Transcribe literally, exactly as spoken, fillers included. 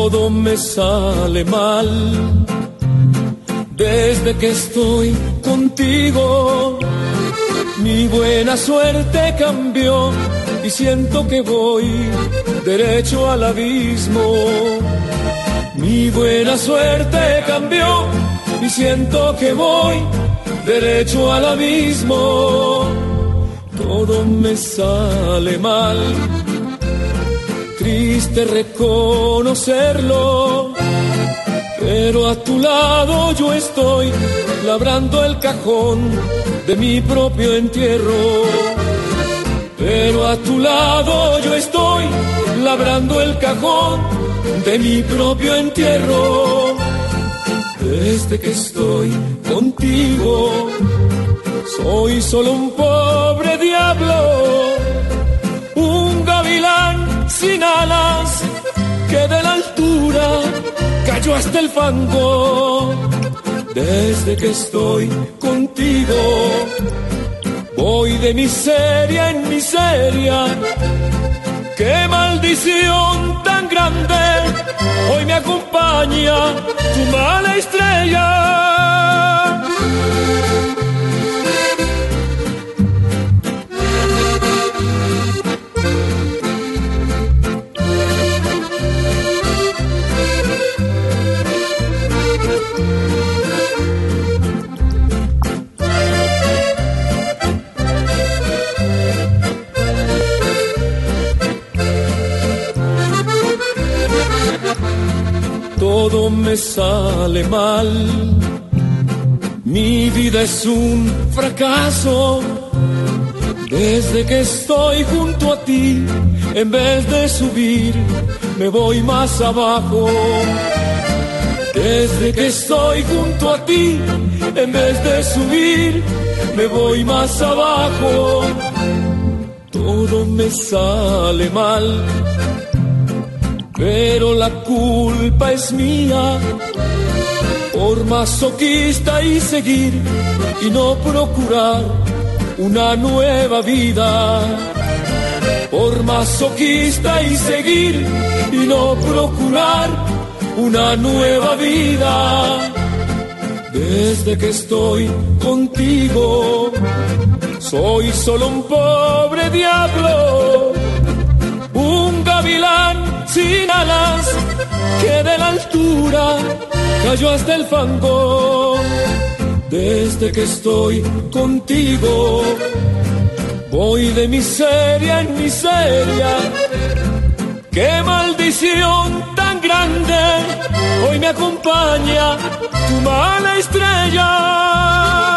todo me sale mal desde que estoy contigo. Mi buena suerte cambió y siento que voy derecho al abismo. Mi buena suerte cambió y siento que voy derecho al abismo. Todo me sale mal, triste reconocerlo, pero a tu lado yo estoy labrando el cajón de mi propio entierro. Pero a tu lado yo estoy labrando el cajón de mi propio entierro. Desde que estoy contigo soy solo un pobre diablo, un gavilán sin alas que de la altura cayó hasta el fango. Desde que estoy contigo voy de miseria en miseria. ¡Qué maldición tan grande! Hoy me acompaña tu mala estrella. Todo me sale mal, mi vida es un fracaso. Desde que estoy junto a ti, en vez de subir, me voy más abajo. Desde que estoy junto a ti, en vez de subir, me voy más abajo. Todo me sale mal, pero la culpa es mía por masoquista y seguir y no procurar una nueva vida. Por masoquista y seguir y no procurar una nueva vida. Desde que estoy contigo soy solo un pobre diablo, un gavilán sin alas que de la altura cayó hasta el fango. Desde que estoy contigo voy de miseria en miseria. ¡Qué maldición tan grande! Hoy me acompaña tu mala estrella.